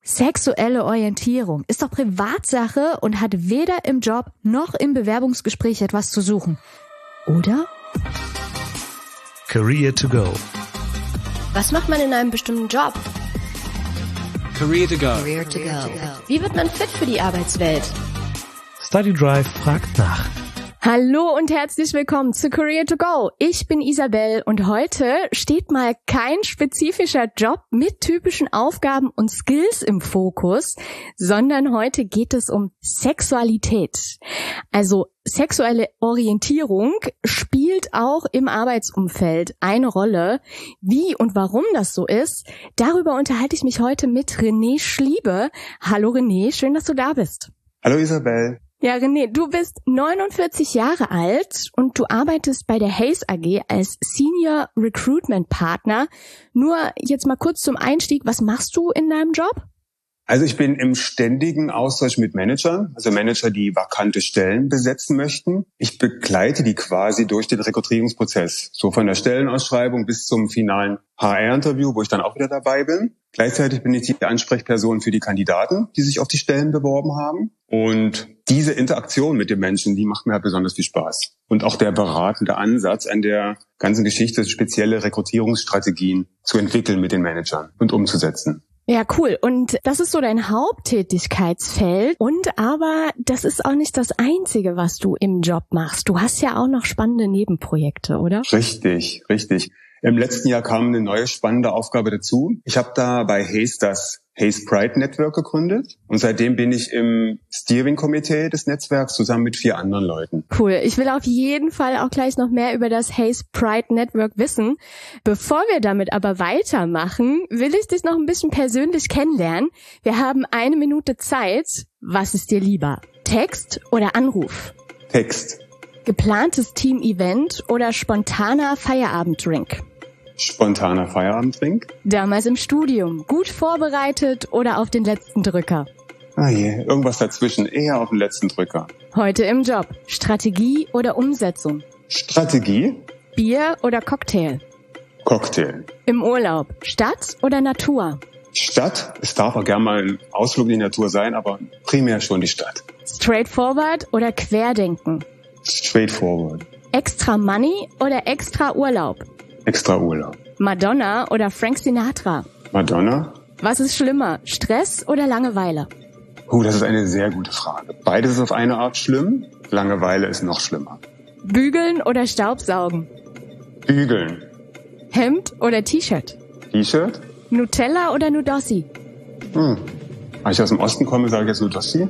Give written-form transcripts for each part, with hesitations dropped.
Sexuelle Orientierung ist doch Privatsache und hat weder im Job noch im Bewerbungsgespräch etwas zu suchen. Oder? Career to go. Was macht man in einem bestimmten Job? Career to go. Career to go. Wie wird man fit für die Arbeitswelt? Study Drive fragt nach. Hallo und herzlich willkommen zu Career to Go. Ich bin Isabel und heute steht mal kein spezifischer Job mit typischen Aufgaben und Skills im Fokus, sondern heute geht es um Sexualität. Also sexuelle Orientierung spielt auch im Arbeitsumfeld eine Rolle. Wie und warum das so ist, darüber unterhalte ich mich heute mit René Schliebe. Hallo René, schön, dass du da bist. Hallo Isabel. Ja, René, du bist 49 Jahre alt und du arbeitest bei der Hays AG als Senior Recruitment Partner. Nur jetzt mal kurz zum Einstieg, was machst du in deinem Job? Also ich bin im ständigen Austausch mit Managern, also Manager, die vakante Stellen besetzen möchten. Ich begleite die quasi durch den Rekrutierungsprozess, so von der Stellenausschreibung bis zum finalen HR-Interview, wo ich dann auch wieder dabei bin. Gleichzeitig bin ich die Ansprechperson für die Kandidaten, die sich auf die Stellen beworben haben. Und diese Interaktion mit den Menschen, die macht mir halt besonders viel Spaß. Und auch der beratende Ansatz an der ganzen Geschichte, spezielle Rekrutierungsstrategien zu entwickeln mit den Managern und umzusetzen. Ja, cool. Und das ist so dein Haupttätigkeitsfeld. Und aber das ist auch nicht das Einzige, was du im Job machst. Du hast ja auch noch spannende Nebenprojekte, oder? Richtig. Im letzten Jahr kam eine neue spannende Aufgabe dazu. Ich habe da bei Hays das Hays Pride Network gegründet und seitdem bin ich im Steering-Komitee des Netzwerks zusammen mit 4 anderen Leuten. Cool. Ich will auf jeden Fall auch gleich noch mehr über das Hays Pride Network wissen. Bevor wir damit aber weitermachen, will ich dich noch ein bisschen persönlich kennenlernen. Wir haben 1 Minute Zeit. Was ist dir lieber? Text oder Anruf? Text. Geplantes Team-Event oder spontaner Feierabenddrink? Spontaner Feierabenddrink. Damals im Studium. Gut vorbereitet oder auf den letzten Drücker? Irgendwas dazwischen. Eher auf den letzten Drücker. Heute im Job. Strategie oder Umsetzung? Strategie. Bier oder Cocktail? Cocktail. Im Urlaub. Stadt oder Natur? Stadt. Es darf auch gerne mal ein Ausflug in die Natur sein, aber primär schon die Stadt. Straightforward oder Querdenken? Straightforward. Extra Money oder extra Urlaub? Extra Urlaub. Madonna oder Frank Sinatra? Madonna. Was ist schlimmer, Stress oder Langeweile? Das ist eine sehr gute Frage. Beides ist auf eine Art schlimm. Langeweile ist noch schlimmer. Bügeln oder Staubsaugen? Bügeln. Hemd oder T-Shirt? T-Shirt. Nutella oder Nudossi? Weil ich aus dem Osten komme, sage ich jetzt Nudossi.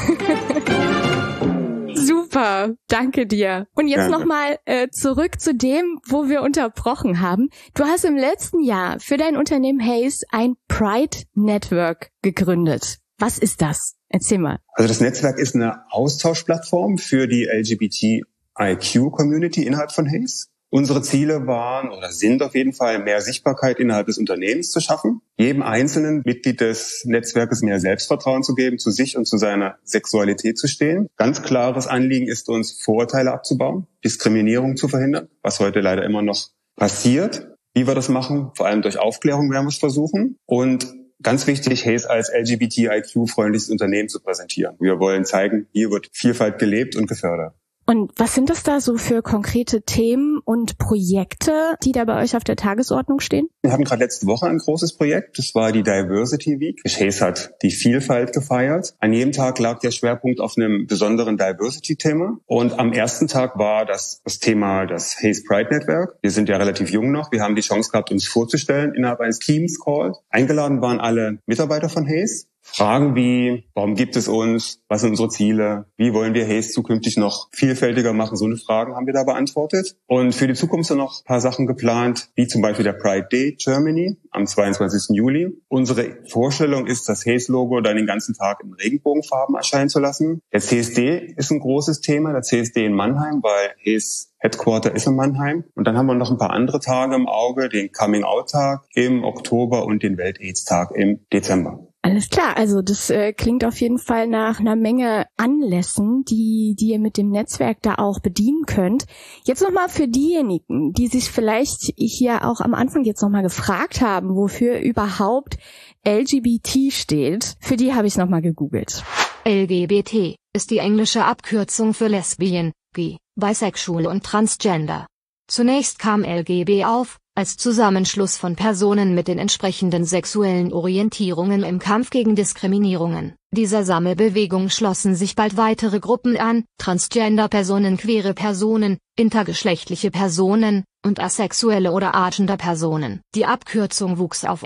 Super, danke dir. Und jetzt nochmal zurück zu dem, wo wir unterbrochen haben. Du hast im letzten Jahr für dein Unternehmen Hays ein Pride Network gegründet. Was ist das? Erzähl mal. Also das Netzwerk ist eine Austauschplattform für die LGBTIQ-Community innerhalb von Hays. Unsere Ziele waren oder sind auf jeden Fall, mehr Sichtbarkeit innerhalb des Unternehmens zu schaffen, jedem einzelnen Mitglied des Netzwerkes mehr Selbstvertrauen zu geben, zu sich und zu seiner Sexualität zu stehen. Ganz klares Anliegen ist uns, Vorurteile abzubauen, Diskriminierung zu verhindern, was heute leider immer noch passiert. Wie wir das machen, vor allem durch Aufklärung werden wir es versuchen. Und ganz wichtig, Hays als LGBTIQ-freundliches Unternehmen zu präsentieren. Wir wollen zeigen, hier wird Vielfalt gelebt und gefördert. Und was sind das da so für konkrete Themen und Projekte, die da bei euch auf der Tagesordnung stehen? Wir hatten gerade letzte Woche ein großes Projekt. Das war die Diversity Week. Hays hat die Vielfalt gefeiert. An jedem Tag lag der Schwerpunkt auf einem besonderen Diversity-Thema. Und am ersten Tag war das Thema das Hays Pride Network. Wir sind ja relativ jung noch. Wir haben die Chance gehabt, uns vorzustellen innerhalb eines Teams-Calls. Eingeladen waren alle Mitarbeiter von Hays. Fragen wie, warum gibt es uns? Was sind unsere Ziele? Wie wollen wir Hays zukünftig noch vielfältiger machen? So eine Fragen haben wir da beantwortet. Und für die Zukunft sind noch ein paar Sachen geplant, wie zum Beispiel der Pride Day Germany am 22. Juli. Unsere Vorstellung ist, das Hays-Logo dann den ganzen Tag in Regenbogenfarben erscheinen zu lassen. Der CSD ist ein großes Thema, der CSD in Mannheim, weil Hays Headquarter ist in Mannheim. Und dann haben wir noch ein paar andere Tage im Auge, den Coming-out-Tag im Oktober und den Welt-AIDS-Tag im Dezember. Alles klar, also das klingt auf jeden Fall nach einer Menge Anlässen, die ihr mit dem Netzwerk da auch bedienen könnt. Jetzt nochmal für diejenigen, die sich vielleicht hier auch am Anfang jetzt nochmal gefragt haben, wofür überhaupt LGBT steht. Für die habe ich nochmal gegoogelt. LGBT ist die englische Abkürzung für Lesbian, Gay, Bisexual und Transgender. Zunächst kam LGB auf, als Zusammenschluss von Personen mit den entsprechenden sexuellen Orientierungen im Kampf gegen Diskriminierungen. Dieser Sammelbewegung schlossen sich bald weitere Gruppen an: Transgender-Personen, queere Personen, intergeschlechtliche Personen und asexuelle oder Agender-Personen. Die Abkürzung wuchs auf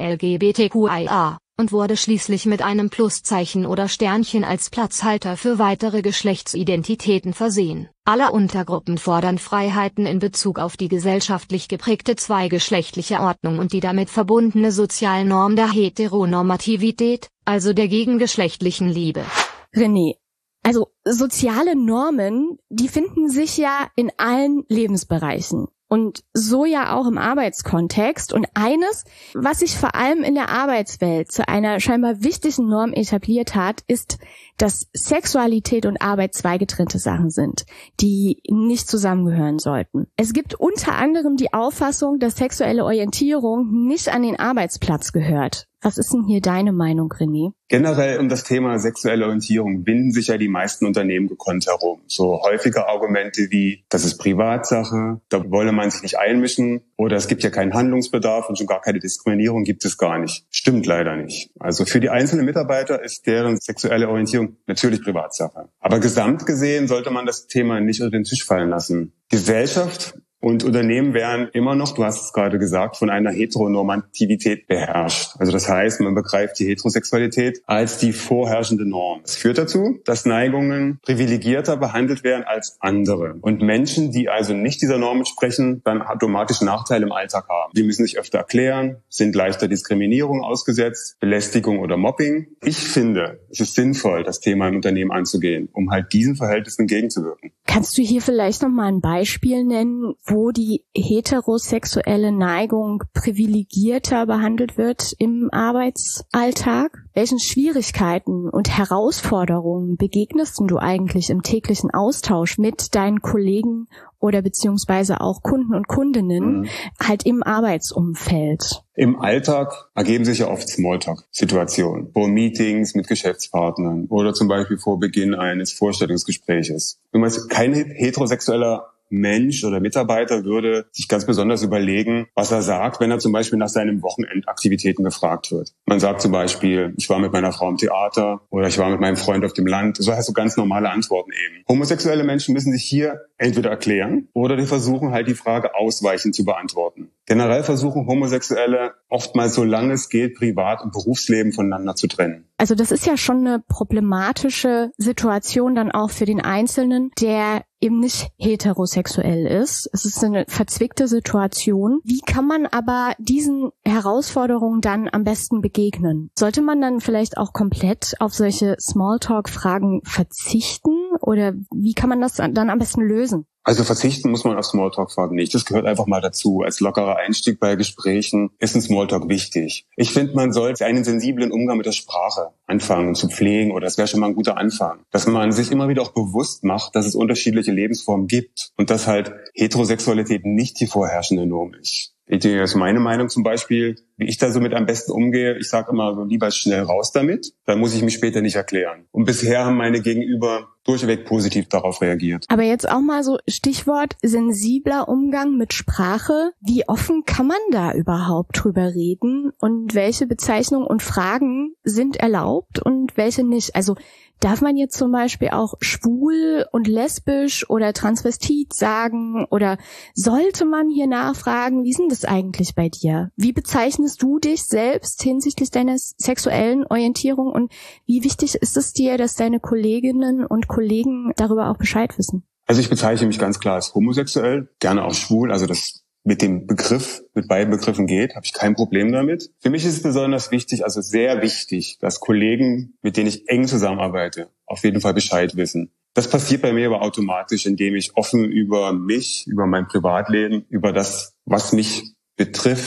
LGBTQIA und wurde schließlich mit einem Pluszeichen oder Sternchen als Platzhalter für weitere Geschlechtsidentitäten versehen. Alle Untergruppen fordern Freiheiten in Bezug auf die gesellschaftlich geprägte zweigeschlechtliche Ordnung und die damit verbundene Sozialnorm der Heteronormativität, also der gegengeschlechtlichen Liebe. René, also soziale Normen, die finden sich ja in allen Lebensbereichen. Und so ja auch im Arbeitskontext. Und eines, was sich vor allem in der Arbeitswelt zu einer scheinbar wichtigen Norm etabliert hat, ist, dass Sexualität und Arbeit zwei getrennte Sachen sind, die nicht zusammengehören sollten. Es gibt unter anderem die Auffassung, dass sexuelle Orientierung nicht an den Arbeitsplatz gehört. Was ist denn hier deine Meinung, René? Generell um das Thema sexuelle Orientierung binden sich ja die meisten Unternehmen gekonnt herum. So häufige Argumente wie, das ist Privatsache, da wolle man sich nicht einmischen, oder es gibt ja keinen Handlungsbedarf und schon gar keine Diskriminierung gibt es gar nicht. Stimmt leider nicht. Also für die einzelnen Mitarbeiter ist deren sexuelle Orientierung natürlich Privatsache. Aber gesamt gesehen sollte man das Thema nicht unter den Tisch fallen lassen. Gesellschaft und Unternehmen werden immer noch, du hast es gerade gesagt, von einer Heteronormativität beherrscht. Also das heißt, man begreift die Heterosexualität als die vorherrschende Norm. Das führt dazu, dass Neigungen privilegierter behandelt werden als andere. Und Menschen, die also nicht dieser Norm entsprechen, dann automatisch Nachteile im Alltag haben. Die müssen sich öfter erklären, sind leichter Diskriminierung ausgesetzt, Belästigung oder Mobbing. Ich finde, es ist sinnvoll, das Thema im Unternehmen anzugehen, um halt diesen Verhältnissen entgegenzuwirken. Kannst du hier vielleicht noch mal ein Beispiel nennen, wo die heterosexuelle Neigung privilegierter behandelt wird im Arbeitsalltag? Welchen Schwierigkeiten und Herausforderungen begegnest du eigentlich im täglichen Austausch mit deinen Kollegen oder beziehungsweise auch Kunden und Kundinnen halt im Arbeitsumfeld? Im Alltag ergeben sich ja oft Smalltalk-Situationen, vor Meetings mit Geschäftspartnern oder zum Beispiel vor Beginn eines Vorstellungsgespräches. Kein heterosexueller Mensch oder Mitarbeiter würde sich ganz besonders überlegen, was er sagt, wenn er zum Beispiel nach seinen Wochenendaktivitäten gefragt wird. Man sagt zum Beispiel, ich war mit meiner Frau im Theater oder ich war mit meinem Freund auf dem Land. So heißt so ganz normale Antworten eben. Homosexuelle Menschen müssen sich hier entweder erklären oder die versuchen halt die Frage ausweichend zu beantworten. Generell versuchen Homosexuelle oftmals, solange es geht, Privat- und Berufsleben voneinander zu trennen. Also das ist ja schon eine problematische Situation dann auch für den Einzelnen, der eben nicht heterosexuell ist. Es ist eine verzwickte Situation. Wie kann man aber diesen Herausforderungen dann am besten begegnen? Sollte man dann vielleicht auch komplett auf solche Smalltalk-Fragen verzichten? Oder wie kann man das dann am besten lösen? Also verzichten muss man auf Smalltalk-Fragen nicht. Das gehört einfach mal dazu. Als lockerer Einstieg bei Gesprächen ist ein Smalltalk wichtig. Ich finde, man sollte einen sensiblen Umgang mit der Sprache anfangen zu pflegen, oder das wäre schon mal ein guter Anfang. Dass man sich immer wieder auch bewusst macht, dass es unterschiedliche Lebensformen gibt und dass halt Heterosexualität nicht die vorherrschende Norm ist. Das ist meine Meinung zum Beispiel, wie ich da so mit am besten umgehe. Ich sage immer so, lieber schnell raus damit, dann muss ich mich später nicht erklären. Und bisher haben meine Gegenüber durchweg positiv darauf reagiert. Aber jetzt auch mal so Stichwort sensibler Umgang mit Sprache. Wie offen kann man da überhaupt drüber reden? Und welche Bezeichnungen und Fragen sind erlaubt und welche nicht? Also darf man jetzt zum Beispiel auch schwul und lesbisch oder transvestit sagen? Oder sollte man hier nachfragen, wie ist denn das eigentlich bei dir? Wie bezeichnest du dich selbst hinsichtlich deiner sexuellen Orientierung? Und wie wichtig ist es dir, dass deine Kolleginnen und Kollegen darüber auch Bescheid wissen? Also ich bezeichne mich ganz klar als homosexuell, gerne auch schwul, also das mit dem Begriff, mit beiden Begriffen geht, habe ich kein Problem damit. Für mich ist es besonders wichtig, also sehr wichtig, dass Kollegen, mit denen ich eng zusammenarbeite, auf jeden Fall Bescheid wissen. Das passiert bei mir aber automatisch, indem ich offen über mich, über mein Privatleben, über das, was mich betrifft,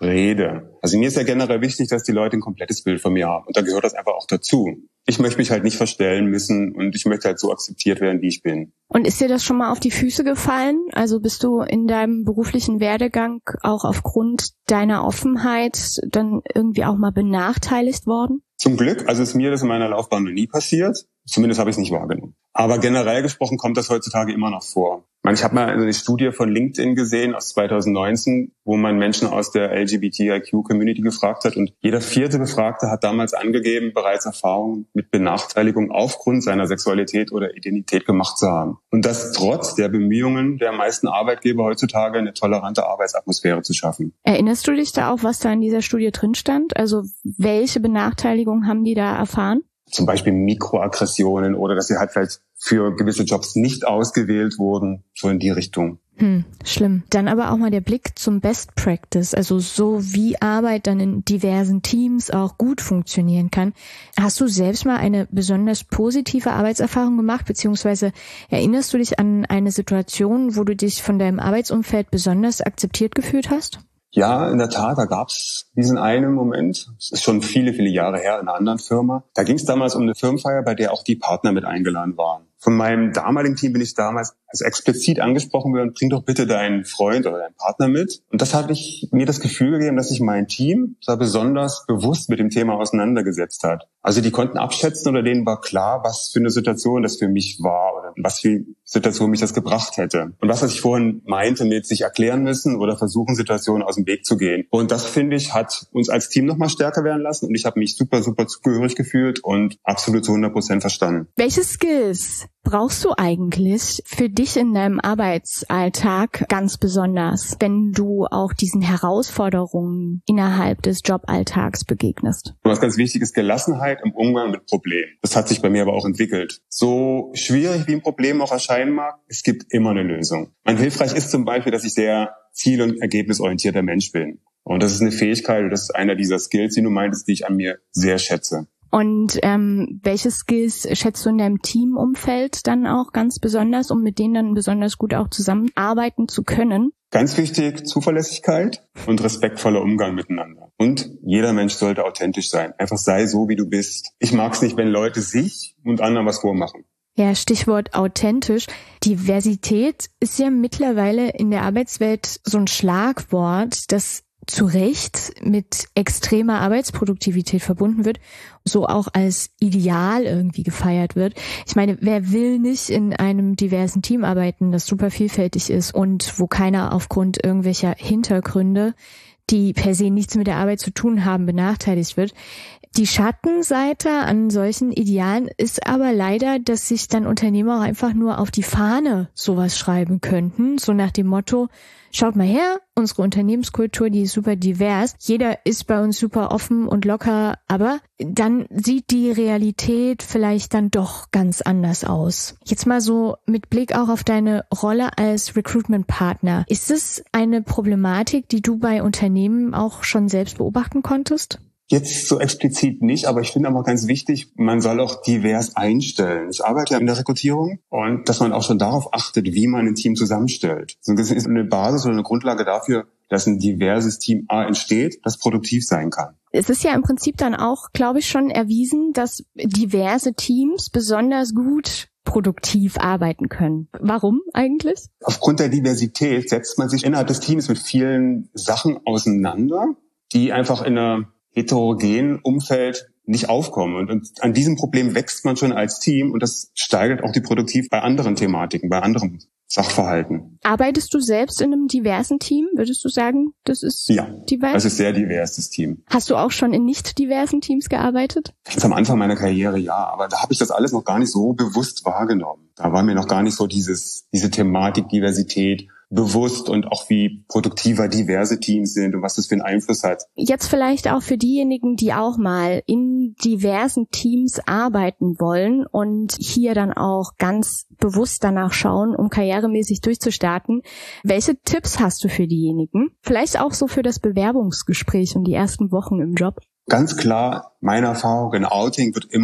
rede. Also mir ist ja generell wichtig, dass die Leute ein komplettes Bild von mir haben. Und da gehört das einfach auch dazu. Ich möchte mich halt nicht verstellen müssen und ich möchte halt so akzeptiert werden, wie ich bin. Und ist dir das schon mal auf die Füße gefallen? Also bist du in deinem beruflichen Werdegang auch aufgrund deiner Offenheit dann irgendwie auch mal benachteiligt worden? Zum Glück, also ist mir das in meiner Laufbahn noch nie passiert. Zumindest habe ich es nicht wahrgenommen. Aber generell gesprochen kommt das heutzutage immer noch vor. Ich habe mal eine Studie von LinkedIn gesehen aus 2019, wo man Menschen aus der LGBTIQ-Community gefragt hat. Und jeder 4. Befragte hat damals angegeben, bereits Erfahrungen mit Benachteiligung aufgrund seiner Sexualität oder Identität gemacht zu haben. Und das trotz der Bemühungen der meisten Arbeitgeber heutzutage, eine tolerante Arbeitsatmosphäre zu schaffen. Erinnerst du dich da auch, was da in dieser Studie drin stand? Also welche Benachteiligung haben die da erfahren? Zum Beispiel Mikroaggressionen oder dass sie halt vielleicht für gewisse Jobs nicht ausgewählt wurden, so in die Richtung. Schlimm. Dann aber auch mal der Blick zum Best Practice, also so wie Arbeit dann in diversen Teams auch gut funktionieren kann. Hast du selbst mal eine besonders positive Arbeitserfahrung gemacht, beziehungsweise erinnerst du dich an eine Situation, wo du dich von deinem Arbeitsumfeld besonders akzeptiert gefühlt hast? Ja, in der Tat, da gab's diesen einen Moment. Das ist schon viele, viele Jahre her in einer anderen Firma. Da ging es damals um eine Firmenfeier, bei der auch die Partner mit eingeladen waren. Von meinem damaligen Team bin ich damals explizit angesprochen worden, bring doch bitte deinen Freund oder deinen Partner mit. Und das hat mir das Gefühl gegeben, dass sich mein Team da besonders bewusst mit dem Thema auseinandergesetzt hat. Also die konnten abschätzen oder denen war klar, was für eine Situation das für mich war oder was für Situation mich das gebracht hätte. Und was ich vorhin meinte mit sich erklären müssen oder versuchen, Situationen aus dem Weg zu gehen. Und das, finde ich, hat uns als Team nochmal stärker werden lassen. Und ich habe mich super, super zugehörig gefühlt und absolut zu 100% verstanden. Welche Skills brauchst du eigentlich für dich in deinem Arbeitsalltag ganz besonders, wenn du auch diesen Herausforderungen innerhalb des Joballtags begegnest? Was ganz wichtig ist, Gelassenheit im Umgang mit Problemen. Das hat sich bei mir aber auch entwickelt. So schwierig wie ein Problem auch erscheinen mag, es gibt immer eine Lösung. Hilfreich ist zum Beispiel, dass ich sehr ziel- und ergebnisorientierter Mensch bin. Und das ist eine Fähigkeit, und das ist einer dieser Skills, die du meintest, die ich an mir sehr schätze. Und welche Skills schätzt du in deinem Teamumfeld dann auch ganz besonders, um mit denen dann besonders gut auch zusammenarbeiten zu können? Ganz wichtig, Zuverlässigkeit und respektvoller Umgang miteinander. Und jeder Mensch sollte authentisch sein. Einfach sei so, wie du bist. Ich mag es nicht, wenn Leute sich und anderen was vormachen. Ja, Stichwort authentisch. Diversität ist ja mittlerweile in der Arbeitswelt so ein Schlagwort, das zu Recht mit extremer Arbeitsproduktivität verbunden wird, so auch als Ideal irgendwie gefeiert wird. Ich meine, wer will nicht in einem diversen Team arbeiten, das super vielfältig ist und wo keiner aufgrund irgendwelcher Hintergründe, die per se nichts mit der Arbeit zu tun haben, benachteiligt wird. Die Schattenseite an solchen Idealen ist aber leider, dass sich dann Unternehmer auch einfach nur auf die Fahne sowas schreiben könnten, so nach dem Motto, schaut mal her, unsere Unternehmenskultur, die ist super divers, jeder ist bei uns super offen und locker, aber dann sieht die Realität vielleicht dann doch ganz anders aus. Jetzt mal so mit Blick auch auf deine Rolle als Recruitment-Partner. Ist es eine Problematik, die du bei Unternehmen auch schon selbst beobachten konntest? Jetzt so explizit nicht, aber ich finde aber ganz wichtig, man soll auch divers einstellen. Ich arbeite ja in der Rekrutierung und dass man auch schon darauf achtet, wie man ein Team zusammenstellt. Das ist eine Basis oder eine Grundlage dafür, dass ein diverses Team entsteht, das produktiv sein kann. Es ist ja im Prinzip dann auch, glaube ich, schon erwiesen, dass diverse Teams besonders gut produktiv arbeiten können. Warum eigentlich? Aufgrund der Diversität setzt man sich innerhalb des Teams mit vielen Sachen auseinander, die einfach in einer heterogenen Umfeld nicht aufkommen. Und an diesem Problem wächst man schon als Team und das steigert auch die Produktivität bei anderen Thematiken, bei anderen Sachverhalten. Arbeitest du selbst in einem diversen Team? Würdest du sagen, das ist divers? Das ist sehr divers, das Team. Hast du auch schon in nicht diversen Teams gearbeitet? Ganz am Anfang meiner Karriere, ja. Aber da habe ich das alles noch gar nicht so bewusst wahrgenommen. Da war mir noch gar nicht so diese Thematik Diversität bewusst und auch wie produktiver diverse Teams sind und was das für einen Einfluss hat. Jetzt vielleicht auch für diejenigen, die auch mal in diversen Teams arbeiten wollen und hier dann auch ganz bewusst danach schauen, um karrieremäßig durchzustarten. Welche Tipps hast du für diejenigen? Vielleicht auch so für das Bewerbungsgespräch und die ersten Wochen im Job? Ganz klar, meine Erfahrung, ein Outing wird immer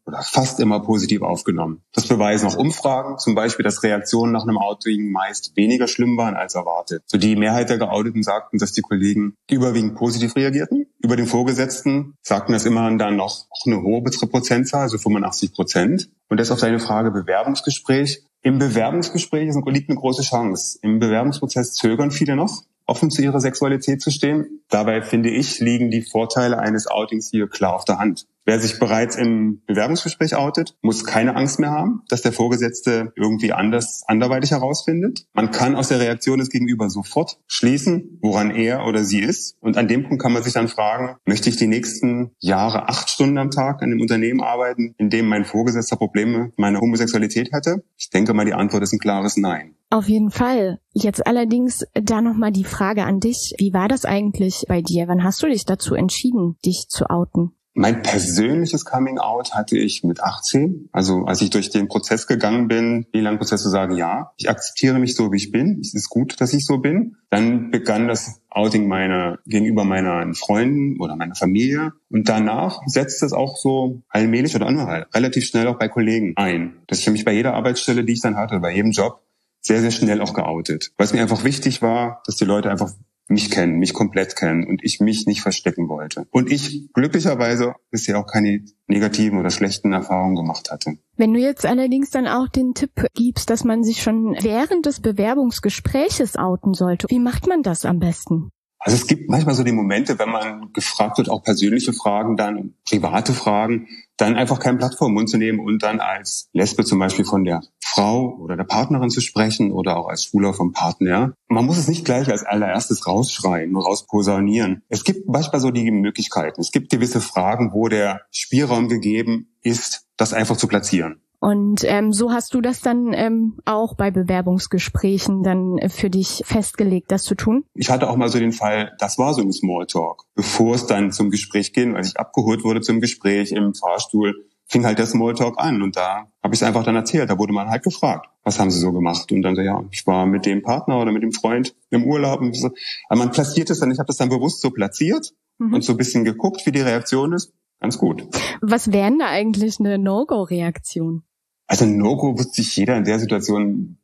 oder fast immer positiv aufgenommen. Das beweisen auch Umfragen, zum Beispiel, dass Reaktionen nach einem Outing meist weniger schlimm waren als erwartet. So die Mehrheit der Geouteten sagten, dass die Kollegen überwiegend positiv reagierten. Über den Vorgesetzten sagten das immerhin dann noch eine hohe Prozentzahl, also 85%. Und das auf deine Frage Bewerbungsgespräch. Im Bewerbungsgespräch liegt eine große Chance. Im Bewerbungsprozess zögern viele noch, offen zu ihrer Sexualität zu stehen. Dabei, finde ich, liegen die Vorteile eines Outings hier klar auf der Hand. Wer sich bereits im Bewerbungsgespräch outet, muss keine Angst mehr haben, dass der Vorgesetzte irgendwie anderweitig herausfindet. Man kann aus der Reaktion des Gegenüber sofort schließen, woran er oder sie ist. Und an dem Punkt kann man sich dann fragen, möchte ich die nächsten Jahre 8 Stunden am Tag an einem Unternehmen arbeiten, in dem mein Vorgesetzter Probleme mit meiner Homosexualität hätte? Ich denke mal, die Antwort ist ein klares Nein. Auf jeden Fall. Jetzt allerdings da nochmal die Frage an dich. Wie war das eigentlich bei dir? Wann hast du dich dazu entschieden, dich zu outen? Mein persönliches Coming-out hatte ich mit 18. Also als ich durch den Prozess gegangen bin, den langen Prozess zu sagen, ja, ich akzeptiere mich so, wie ich bin. Es ist gut, dass ich so bin. Dann begann das Outing gegenüber meinen Freunden oder meiner Familie. Und danach setzt es auch so allmählich oder relativ schnell auch bei Kollegen ein. Dass ich mich bei jeder Arbeitsstelle, die ich dann hatte, bei jedem Job, sehr, sehr schnell auch geoutet. Weil es mir einfach wichtig war, dass die Leute einfach mich kennen, mich komplett kennen und ich mich nicht verstecken wollte. Und ich glücklicherweise bisher auch keine negativen oder schlechten Erfahrungen gemacht hatte. Wenn du jetzt allerdings dann auch den Tipp gibst, dass man sich schon während des Bewerbungsgespräches outen sollte, wie macht man das am besten? Also es gibt manchmal so die Momente, wenn man gefragt wird, auch persönliche Fragen, dann private Fragen, dann einfach kein Blatt vor den Mund zu nehmen und dann als Lesbe zum Beispiel von der Frau oder der Partnerin zu sprechen oder auch als Schwuler vom Partner. Man muss es nicht gleich als allererstes rausschreien und rausposaunieren. Es gibt manchmal so die Möglichkeiten. Es gibt gewisse Fragen, wo der Spielraum gegeben ist, das einfach zu platzieren. Und so hast du das dann auch bei Bewerbungsgesprächen dann für dich festgelegt, das zu tun? Ich hatte auch mal so den Fall, das war so ein Smalltalk. Bevor es dann zum Gespräch ging, als ich abgeholt wurde zum Gespräch im Fahrstuhl, fing halt der Smalltalk an. Und da habe ich es einfach dann erzählt. Da wurde man halt gefragt, was haben Sie so gemacht? Und dann so, ja, ich war mit dem Partner oder mit dem Freund im Urlaub. Und so. Aber man platziert es dann, ich habe das dann bewusst so platziert und so ein bisschen geguckt, wie die Reaktion ist. Ganz gut. Was wäre denn da eigentlich eine No-Go-Reaktion? Also ein No-Go wird sich jeder in der Situation,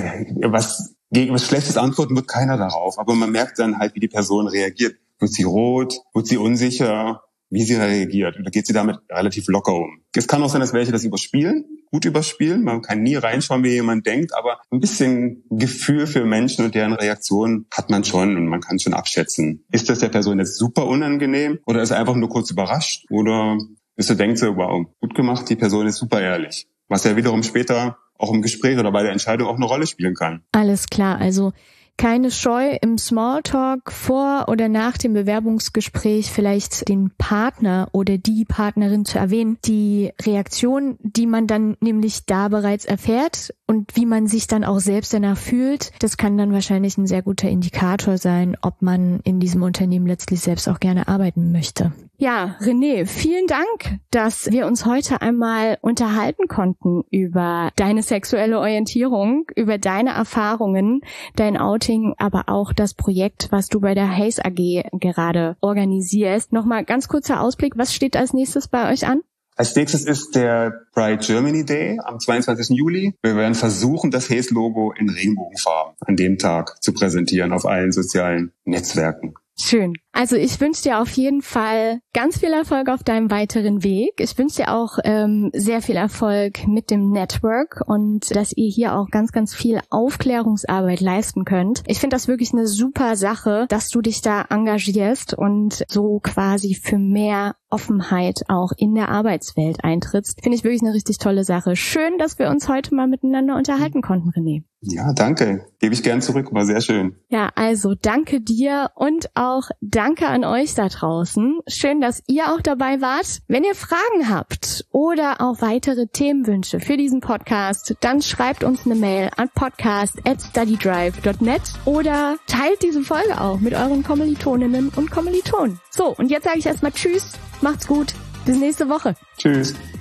was Schlechtes antworten wird keiner darauf. Aber man merkt dann halt, wie die Person reagiert. Wird sie rot? Wird sie unsicher? Wie sie reagiert? Oder geht sie damit relativ locker um? Es kann auch sein, dass welche das gut überspielen. Man kann nie reinschauen, wie jemand denkt. Aber ein bisschen Gefühl für Menschen und deren Reaktionen hat man schon. Und man kann schon abschätzen. Ist das der Person jetzt super unangenehm? Oder ist er einfach nur kurz überrascht? Oder denkt sie, wow, gut gemacht, die Person ist super ehrlich. Was ja wiederum später auch im Gespräch oder bei der Entscheidung auch eine Rolle spielen kann. Alles klar, also keine Scheu im Smalltalk vor oder nach dem Bewerbungsgespräch vielleicht den Partner oder die Partnerin zu erwähnen. Die Reaktion, die man dann nämlich da bereits erfährt und wie man sich dann auch selbst danach fühlt, das kann dann wahrscheinlich ein sehr guter Indikator sein, ob man in diesem Unternehmen letztlich selbst auch gerne arbeiten möchte. Ja, René, vielen Dank, dass wir uns heute einmal unterhalten konnten über deine sexuelle Orientierung, über deine Erfahrungen, dein Outing, aber auch das Projekt, was du bei der Haze AG gerade organisierst. Nochmal ganz kurzer Ausblick, was steht als nächstes bei euch an? Als nächstes ist der Pride Germany Day am 22. Juli. Wir werden versuchen, das Haze-Logo in Regenbogenfarben an dem Tag zu präsentieren auf allen sozialen Netzwerken. Schön. Also ich wünsche dir auf jeden Fall ganz viel Erfolg auf deinem weiteren Weg. Ich wünsche dir auch sehr viel Erfolg mit dem Network und dass ihr hier auch ganz, ganz viel Aufklärungsarbeit leisten könnt. Ich finde das wirklich eine super Sache, dass du dich da engagierst und so quasi für mehr Offenheit auch in der Arbeitswelt eintrittst. Finde ich wirklich eine richtig tolle Sache. Schön, dass wir uns heute mal miteinander unterhalten konnten, René. Ja, danke. Gebe ich gern zurück. War sehr schön. Ja, also danke dir und auch danke an euch da draußen. Schön, dass ihr auch dabei wart. Wenn ihr Fragen habt oder auch weitere Themenwünsche für diesen Podcast, dann schreibt uns eine Mail an podcast@studydrive.net oder teilt diese Folge auch mit euren Kommilitoninnen und Kommilitonen. So, und jetzt sage ich erstmal Tschüss, macht's gut, bis nächste Woche. Tschüss.